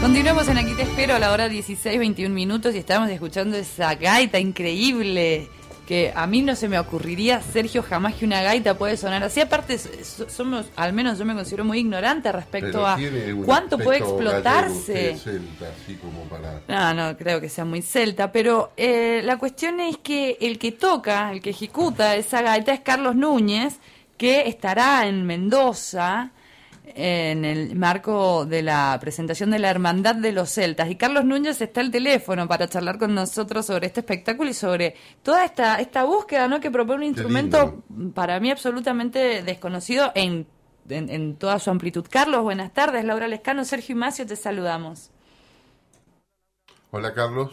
Continuamos en Aquí Te Espero a la hora 16:21 minutos y estamos escuchando esa gaita increíble que a mí no se me ocurriría, Sergio, jamás que una gaita puede sonar así. Aparte, somos, al menos yo me considero muy ignorante respecto a cuánto puede explotarse. Celta, así como para... No, creo que sea muy celta, pero la cuestión es que el que toca, el que ejecuta esa gaita es Carlos Núñez, que estará en Mendoza en el marco de la presentación de la Hermandad de los Celtas. Y Carlos Núñez está al teléfono para charlar con nosotros sobre este espectáculo y sobre toda esta búsqueda, ¿no?, que propone un instrumento para mí absolutamente desconocido en toda su amplitud. Carlos, buenas tardes. Laura Lescano, Sergio y Macio, te saludamos. Hola, Carlos.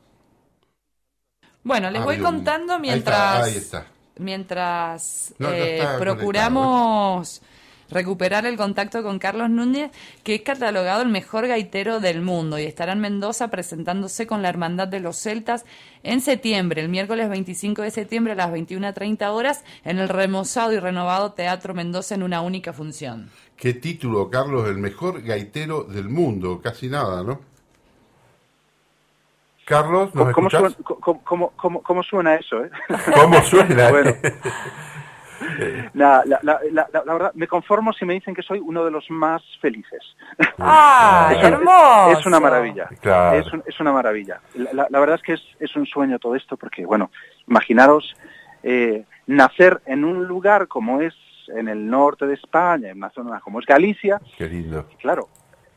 Bueno, les voy contando mientras... Ahí está. Mientras procuramos recuperar el contacto con Carlos Núñez, que es catalogado el mejor gaitero del mundo y estará en Mendoza presentándose con la Hermandad de los Celtas en septiembre, el miércoles 25 de septiembre a las 21:30 horas en el remozado y renovado Teatro Mendoza en una única función. ¿Qué título, Carlos? El mejor gaitero del mundo, casi nada, ¿no? Carlos, ¿nos escuchás? ¿Cómo suena eso, eh? ¿Cómo suena? Bueno. La verdad, me conformo si me dicen que soy uno de los más felices. ¡Ah, hermoso! Es una maravilla. Claro. Es una maravilla. La verdad es que es un sueño todo esto, porque, bueno, imaginaros nacer en un lugar como es en el norte de España, en una zona como es Galicia. Qué lindo. Claro,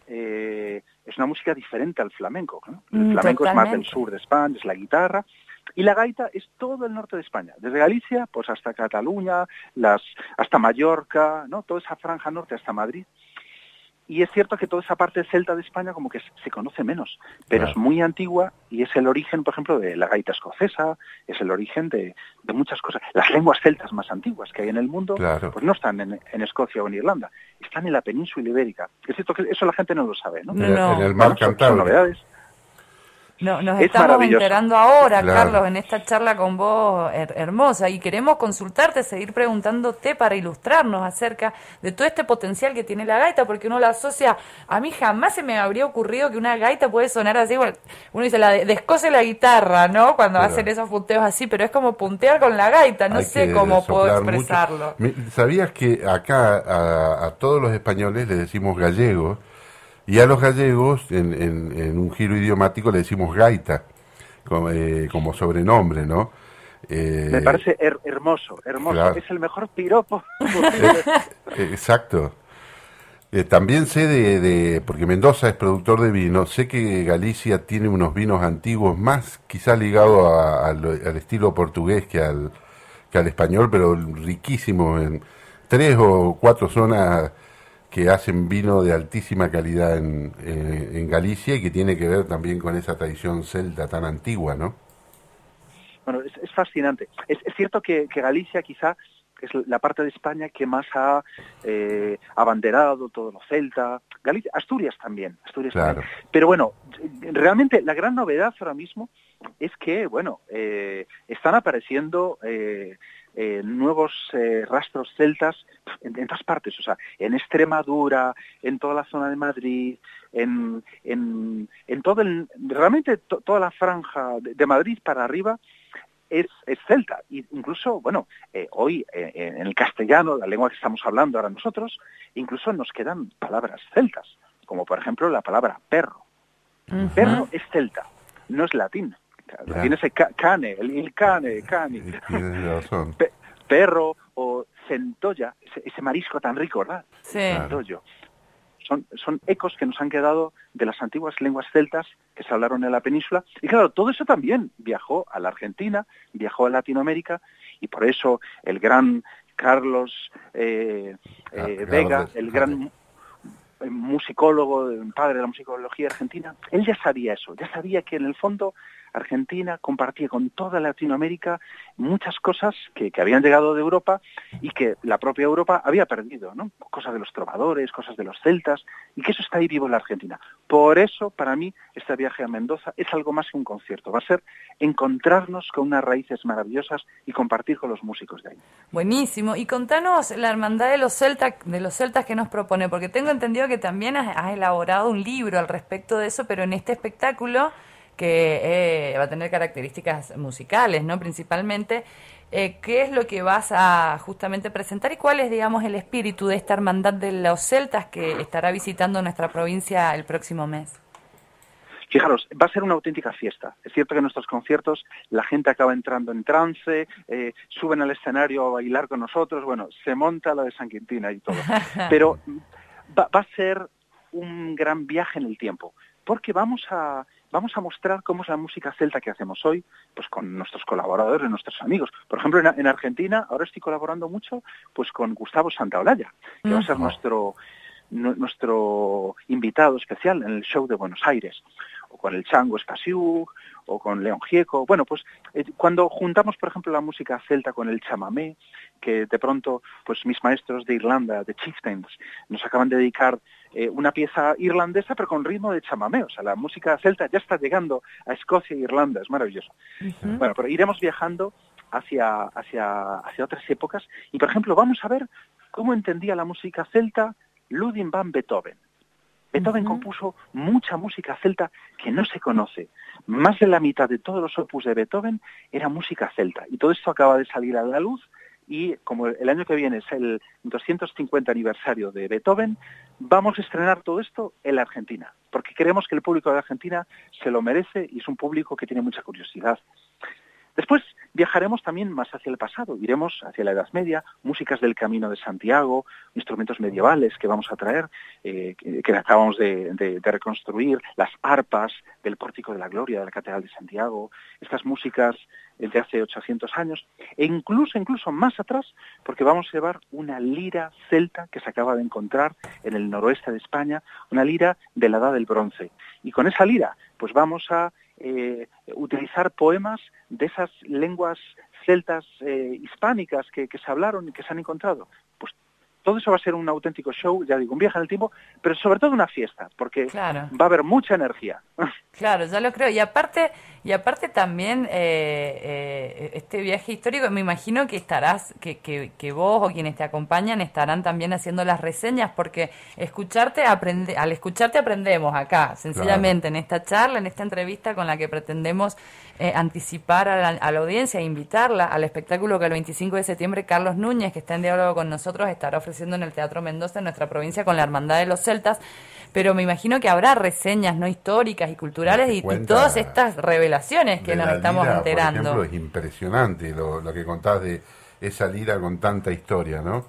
es una música diferente al flamenco, ¿no? El flamenco es más del sur de España, es la guitarra. Y la gaita es todo el norte de España, desde Galicia pues hasta Cataluña, hasta Mallorca, ¿no? Toda esa franja norte hasta Madrid. Y es cierto que toda esa parte celta de España como que se conoce menos, pero es muy antigua y es el origen, por ejemplo, de la gaita escocesa, es el origen de muchas cosas. Las lenguas celtas más antiguas que hay en el mundo, pues no están en Escocia o en Irlanda, están en la península ibérica. Es cierto que eso la gente no lo sabe, ¿no? En el mar Cantábrico. Son novedades. No, nos estamos enterando ahora, claro, Carlos, en esta charla con vos hermosa, y queremos consultarte, seguir preguntándote para ilustrarnos acerca de todo este potencial que tiene la gaita, porque uno la asocia, a mí jamás se me habría ocurrido que una gaita puede sonar así, bueno, uno dice, descoce la guitarra, ¿no?, cuando hacen esos punteos así, pero es como puntear con la gaita, no sé cómo puedo expresarlo. ¿Sabías que acá a todos los españoles le decimos gallegos? Y a los gallegos, en un giro idiomático, le decimos gaita, como sobrenombre, ¿no? Me parece hermoso. Claro. Es el mejor piropo. Exacto. También sé porque Mendoza es productor de vino, sé que Galicia tiene unos vinos antiguos, más quizá ligados al estilo portugués que al español, pero riquísimos en 3 o 4 zonas que hacen vino de altísima calidad en Galicia y que tiene que ver también con esa tradición celta tan antigua, ¿no? Bueno, es fascinante. Es cierto que Galicia quizá es la parte de España que más ha abanderado todo lo celta. Galicia, Asturias también. Claro. Pero bueno, realmente la gran novedad ahora mismo es que, bueno, están apareciendo nuevos rastros celtas en todas partes, o sea, en Extremadura, en toda la zona de Madrid, en todo realmente toda la franja de Madrid para arriba es celta. Y incluso, bueno, hoy en el castellano, la lengua que estamos hablando ahora nosotros, incluso nos quedan palabras celtas, como por ejemplo la palabra perro. Uh-huh. Perro es celta, no es latín. Latín es cane, el cane. Perro o centolla, ese marisco tan rico, ¿verdad? Sí. Centollo. Son ecos que nos han quedado de las antiguas lenguas celtas que se hablaron en la península. Y claro, todo eso también viajó a la Argentina, viajó a Latinoamérica, y por eso el gran Carlos Vega, el gran musicólogo, padre de la musicología argentina, él ya sabía eso, ya sabía que en el fondo Argentina compartía con toda Latinoamérica muchas cosas que habían llegado de Europa y que la propia Europa había perdido, ¿no? Cosas de los trovadores, cosas de los celtas, y que eso está ahí vivo en la Argentina. Por eso, para mí, este viaje a Mendoza es algo más que un concierto. Va a ser encontrarnos con unas raíces maravillosas y compartir con los músicos de ahí. Buenísimo. Y contanos la hermandad de los celtas que nos propone, porque tengo entendido que también has elaborado un libro al respecto de eso, pero en este espectáculo que va a tener características musicales, ¿no? Principalmente, ¿qué es lo que vas a justamente presentar y cuál es, digamos, el espíritu de esta hermandad de los celtas que estará visitando nuestra provincia el próximo mes? Fijaros, va a ser una auténtica fiesta. Es cierto que en nuestros conciertos la gente acaba entrando en trance, suben al escenario a bailar con nosotros, bueno, se monta la de San Quintina y todo. Pero va a ser un gran viaje en el tiempo, porque vamos a mostrar cómo es la música celta que hacemos hoy, pues con nuestros colaboradores, nuestros amigos. Por ejemplo, en Argentina ahora estoy colaborando mucho pues con Gustavo Santaolalla, que va a ser nuestro invitado especial en el show de Buenos Aires, o con el Chango Stasiuk, o con León Gieco. Bueno, pues cuando juntamos, por ejemplo, la música celta con el chamamé, que de pronto pues mis maestros de Irlanda, de Chieftains, nos acaban de dedicar una pieza irlandesa, pero con ritmo de chamamé. O sea, la música celta ya está llegando a Escocia e Irlanda, es maravilloso. Uh-huh. Bueno, pero iremos viajando hacia otras épocas, y por ejemplo vamos a ver cómo entendía la música celta Ludwig van Beethoven. Beethoven compuso mucha música celta que no se conoce. Más de la mitad de todos los opus de Beethoven era música celta. Y todo esto acaba de salir a la luz, y como el año que viene es el 250 aniversario de Beethoven, vamos a estrenar todo esto en la Argentina, porque creemos que el público de Argentina se lo merece y es un público que tiene mucha curiosidad. Después viajaremos también más hacia el pasado, iremos hacia la Edad Media, músicas del Camino de Santiago, instrumentos medievales que vamos a traer, que acabamos de reconstruir, las arpas del Pórtico de la Gloria de la Catedral de Santiago, estas músicas de hace 800 años, e incluso más atrás, porque vamos a llevar una lira celta que se acaba de encontrar en el noroeste de España, una lira de la Edad del Bronce. Y con esa lira, pues vamos a utilizar poemas de esas lenguas celtas hispánicas que se hablaron y que se han encontrado. Pues todo eso va a ser un auténtico show, ya digo, un viaje en el tiempo, pero sobre todo una fiesta, porque claro, va a haber mucha energía. Claro, ya lo creo. Y aparte también este viaje histórico, me imagino que estarás, que vos o quienes te acompañan estarán también haciendo las reseñas, porque al escucharte aprendemos acá, sencillamente, claro, en esta charla, en esta entrevista con la que pretendemos anticipar a la audiencia e invitarla al espectáculo que el 25 de septiembre Carlos Núñez, que está en diálogo con nosotros, estará ofreciendo en el Teatro Mendoza, en nuestra provincia, con la Hermandad de los Celtas. Pero me imagino que habrá reseñas no históricas y culturales y todas estas revelaciones que nos estamos enterando. Por ejemplo, es impresionante lo que contás de esa lira con tanta historia, ¿no?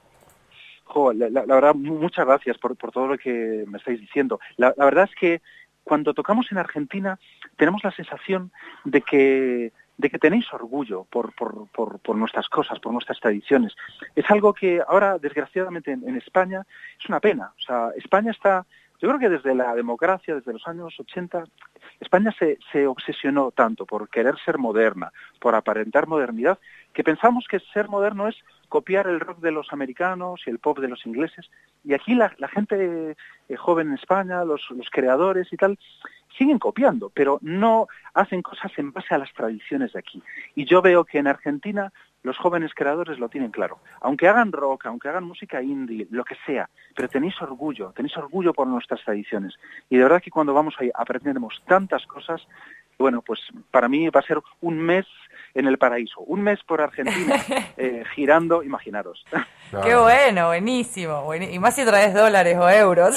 La verdad, muchas gracias por todo lo que me estáis diciendo. La verdad es que cuando tocamos en Argentina tenemos la sensación de que tenéis orgullo por nuestras cosas, por nuestras tradiciones. Es algo que ahora, desgraciadamente, en España es una pena. O sea, España está, yo creo que desde la democracia, desde los años 80, España se obsesionó tanto por querer ser moderna, por aparentar modernidad, que pensamos que ser moderno es copiar el rock de los americanos y el pop de los ingleses. Y aquí la gente joven en España, los creadores y tal, siguen copiando, pero no hacen cosas en base a las tradiciones de aquí. Y yo veo que en Argentina los jóvenes creadores lo tienen claro. Aunque hagan rock, aunque hagan música indie, lo que sea, pero tenéis orgullo por nuestras tradiciones. Y de verdad que cuando vamos ahí aprenderemos tantas cosas. Bueno, pues para mí va a ser un mes en el paraíso, un mes por Argentina, girando, imaginaros. Claro. Qué bueno, buenísimo. Y más si traes dólares o euros.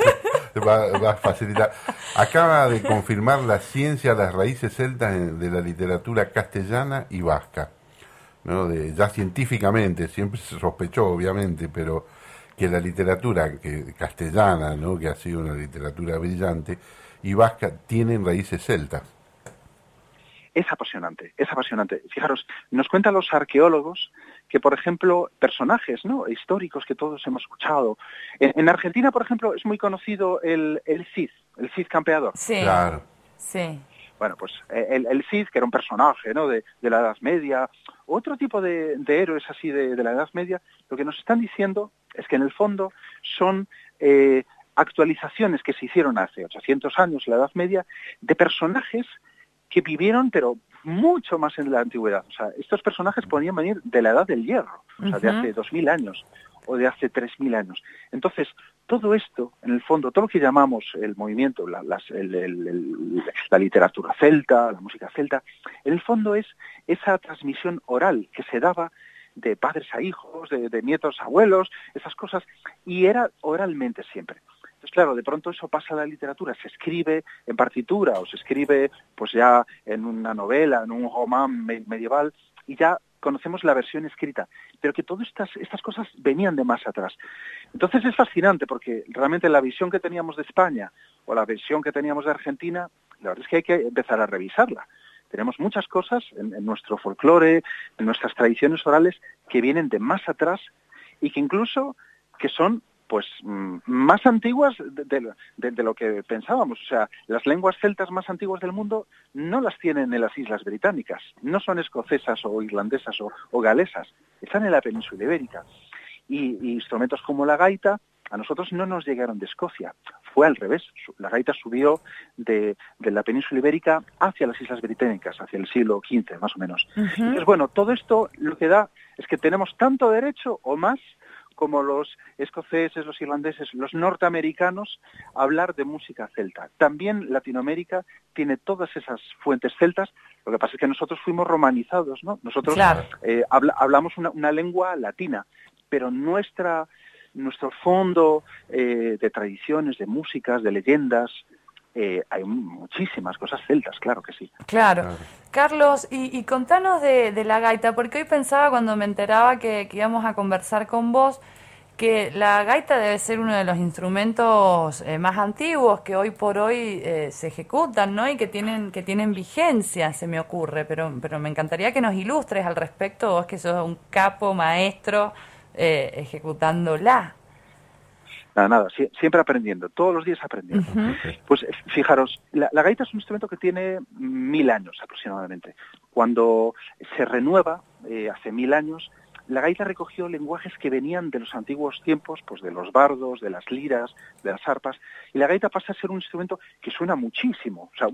Va a facilitar. Acaba de confirmar la ciencia las raíces celtas de la literatura castellana y vasca, ¿no? Ya científicamente, siempre se sospechó obviamente, pero que la literatura castellana, ¿no?, que ha sido una literatura brillante, y vasca, tienen raíces celtas. Es apasionante, es apasionante. Fijaros, nos cuentan los arqueólogos que, por ejemplo, personajes, ¿no?, históricos que todos hemos escuchado. En Argentina, por ejemplo, es muy conocido el Cid campeador. Sí, claro. Sí. bueno, pues el Cid, que era un personaje, ¿no?, de la Edad Media, otro tipo de héroes así de la Edad Media, lo que nos están diciendo es que en el fondo son actualizaciones que se hicieron hace 800 años, en la Edad Media, de personajes que vivieron, pero mucho más en la antigüedad. O sea, estos personajes podían venir de la Edad del Hierro, o sea, de hace 2000 años o de hace 3000 años. Entonces, todo esto, en el fondo, todo lo que llamamos el movimiento, la literatura celta, la música celta, en el fondo es esa transmisión oral que se daba de padres a hijos, de nietos a abuelos, esas cosas, y era oralmente siempre. Entonces, claro, de pronto eso pasa a la literatura, se escribe en partitura o se escribe pues ya en una novela, en un román medieval, y ya conocemos la versión escrita, pero que todas estas cosas venían de más atrás. Entonces es fascinante porque realmente la visión que teníamos de España o la visión que teníamos de Argentina, la verdad es que hay que empezar a revisarla. Tenemos muchas cosas en nuestro folclore, en nuestras tradiciones orales que vienen de más atrás y que incluso que son pues más antiguas de lo que pensábamos. O sea, las lenguas celtas más antiguas del mundo no las tienen en las Islas Británicas, no son escocesas o irlandesas o galesas, están en la península ibérica. Y instrumentos como la gaita a nosotros no nos llegaron de Escocia, fue al revés. La gaita subió de la península ibérica hacia las Islas Británicas, hacia el siglo XV más o menos. Entonces, bueno, todo esto lo que da es que tenemos tanto derecho o más como los escoceses, los irlandeses, los norteamericanos, a hablar de música celta. También Latinoamérica tiene todas esas fuentes celtas, lo que pasa es que nosotros fuimos romanizados, ¿no? Nosotros hablamos una lengua latina, pero nuestro fondo de tradiciones, de músicas, de leyendas, hay muchísimas cosas celtas, claro que sí. Claro. Carlos, y contanos de la gaita, porque hoy pensaba cuando me enteraba que íbamos a conversar con vos, que la gaita debe ser uno de los instrumentos más antiguos que hoy por hoy se ejecutan, ¿no? Y que tienen vigencia, se me ocurre, pero me encantaría que nos ilustres al respecto, vos que sos un capo maestro ejecutándola. Nada, siempre aprendiendo, todos los días aprendiendo. Pues fijaros, la gaita es un instrumento que tiene 1000 años aproximadamente. Cuando se renueva, hace 1000 años, la gaita recogió lenguajes que venían de los antiguos tiempos, pues de los bardos, de las liras, de las arpas, y la gaita pasa a ser un instrumento que suena muchísimo. O sea,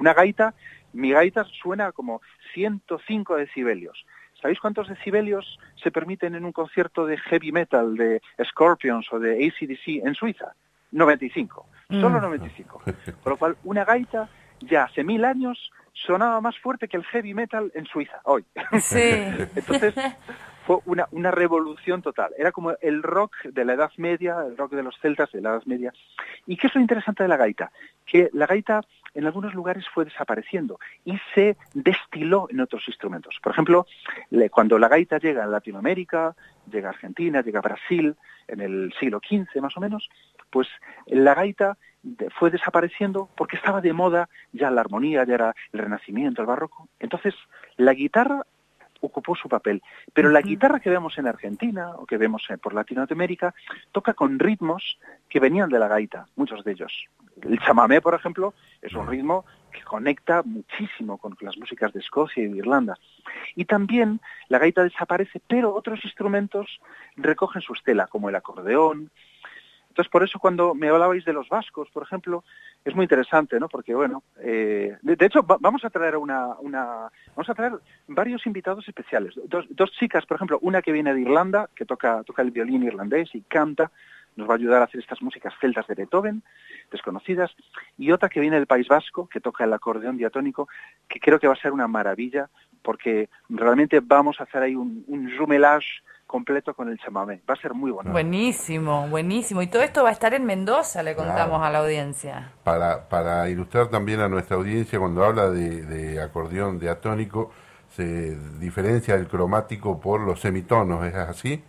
mi gaita suena como 105 decibelios. ¿Sabéis cuántos decibelios se permiten en un concierto de heavy metal de Scorpions o de AC/DC en Suiza? 95, solo 95. Con lo cual, una gaita ya hace 1000 años sonaba más fuerte que el heavy metal en Suiza, hoy. Sí. Entonces, fue una revolución total. Era como el rock de la Edad Media, el rock de los celtas de la Edad Media. ¿Y qué es lo interesante de la gaita? Que la gaita en algunos lugares fue desapareciendo y se destiló en otros instrumentos. Por ejemplo, cuando la gaita llega a Latinoamérica, llega a Argentina, llega a Brasil, en el siglo XV más o menos, pues la gaita fue desapareciendo porque estaba de moda ya la armonía, ya era el Renacimiento, el Barroco. Entonces, la guitarra ocupó su papel, pero la guitarra que vemos en Argentina o que vemos por Latinoamérica toca con ritmos que venían de la gaita, muchos de ellos. El chamamé, por ejemplo, es un ritmo que conecta muchísimo con las músicas de Escocia y de Irlanda. Y también la gaita desaparece, pero otros instrumentos recogen su estela, como el acordeón. Entonces, por eso cuando me hablabais de los vascos, por ejemplo, es muy interesante, ¿no? Porque, bueno, de hecho, vamos a traer vamos a traer varios invitados especiales. Dos chicas, por ejemplo, una que viene de Irlanda, que toca el violín irlandés y canta, nos va a ayudar a hacer estas músicas celtas de Beethoven, desconocidas, y otra que viene del País Vasco, que toca el acordeón diatónico, que creo que va a ser una maravilla, porque realmente vamos a hacer ahí un jumelage completo con el chamamé. Va a ser muy bueno. Buenísimo, buenísimo. Y todo esto va a estar en Mendoza, le contamos a la audiencia. Para ilustrar también a nuestra audiencia, cuando habla de acordeón diatónico, se diferencia el cromático por los semitonos, ¿es así?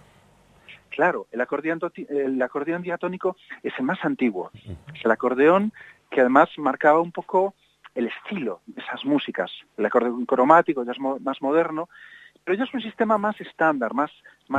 Claro, el acordeón diatónico es el más antiguo. Es el acordeón que además marcaba un poco el estilo de esas músicas. El acordeón cromático ya es más moderno, pero ya es un sistema más estándar, más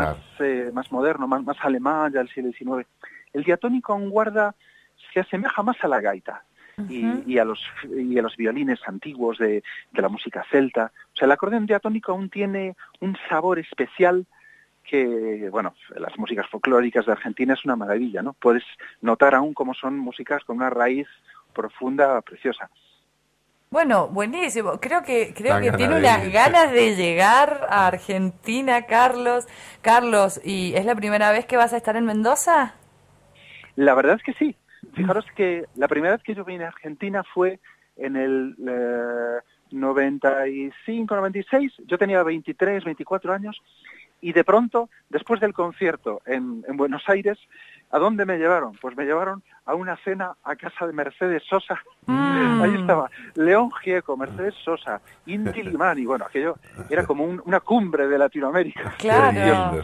moderno, más alemán, ya del siglo XIX. El diatónico aún se asemeja más a la gaita. y a los violines antiguos de la música celta. O sea, el acordeón diatónico aún tiene un sabor especial que, bueno, las músicas folclóricas de Argentina es una maravilla, ¿no? Puedes notar aún cómo son músicas con una raíz profunda, preciosa. Bueno, buenísimo. Creo que tiene unas ganas de llegar a Argentina, Carlos. Carlos, ¿y es la primera vez que vas a estar en Mendoza? La verdad es que sí. Fijaros que la primera vez que yo vine a Argentina fue en el 95, 96. Yo tenía 23, 24 años. Y de pronto, después del concierto en Buenos Aires, ¿a dónde me llevaron? Pues me llevaron a una cena a casa de Mercedes Sosa. Ahí estaba León Gieco, Mercedes Sosa, Inti Limani. Bueno, aquello era como una cumbre de Latinoamérica. Claro.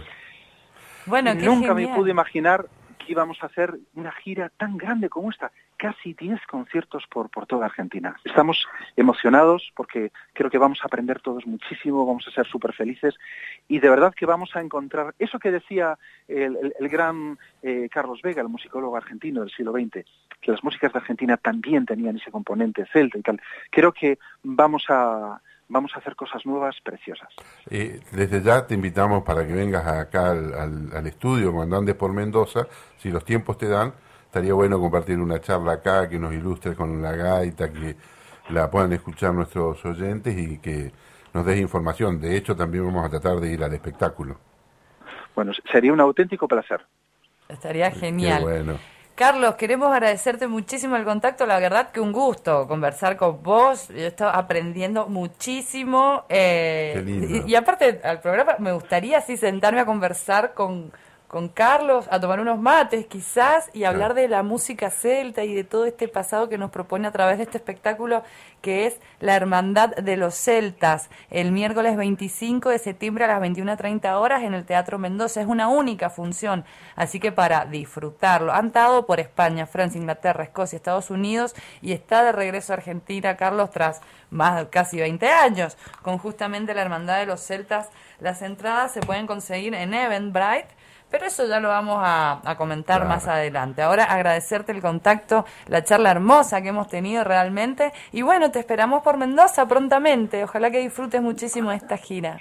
Bueno, nunca me pude imaginar que íbamos a hacer una gira tan grande como esta. Casi 10 conciertos por toda Argentina. Estamos emocionados porque creo que vamos a aprender todos muchísimo, vamos a ser súper felices y de verdad que vamos a encontrar eso que decía el gran Carlos Vega, el musicólogo argentino del siglo XX, que las músicas de Argentina también tenían ese componente celta y tal. Creo que vamos a hacer cosas nuevas, preciosas. Desde ya te invitamos para que vengas acá al estudio cuando andes por Mendoza, si los tiempos te dan. Estaría bueno compartir una charla acá, que nos ilustres con la gaita, que la puedan escuchar nuestros oyentes y que nos des información. De hecho, también vamos a tratar de ir al espectáculo. Bueno, sería un auténtico placer. Estaría genial. Qué bueno. Carlos, queremos agradecerte muchísimo el contacto. La verdad que un gusto conversar con vos. Yo estoy aprendiendo muchísimo. Qué lindo. Y aparte, al programa me gustaría así sentarme a conversar con Carlos, a tomar unos mates quizás y hablar de la música celta y de todo este pasado que nos propone a través de este espectáculo que es La Hermandad de los Celtas, el miércoles 25 de septiembre a las 21:30 horas en el Teatro Mendoza. Es una única función, así que para disfrutarlo. Han estado por España, Francia, Inglaterra, Escocia, Estados Unidos y está de regreso a Argentina, Carlos, tras casi 20 años, con justamente La Hermandad de los Celtas. Las entradas se pueden conseguir en Eventbrite, pero eso ya lo vamos a comentar más adelante. Ahora agradecerte el contacto, la charla hermosa que hemos tenido realmente. Y bueno, te esperamos por Mendoza prontamente. Ojalá que disfrutes muchísimo de esta gira.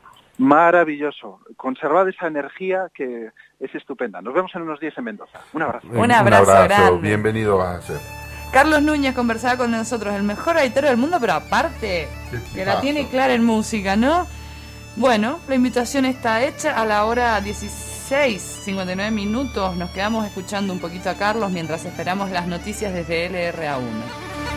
Maravilloso. Conservad esa energía que es estupenda. Nos vemos en unos días en Mendoza. Un abrazo. Un abrazo grande. Bienvenido vas a ser. Carlos Núñez conversaba con nosotros, el mejor gaitero del mundo, pero aparte, que la tiene clara en música, ¿no? Bueno, la invitación está hecha a la hora 16:59 minutos. Nos quedamos escuchando un poquito a Carlos mientras esperamos las noticias desde LRA1.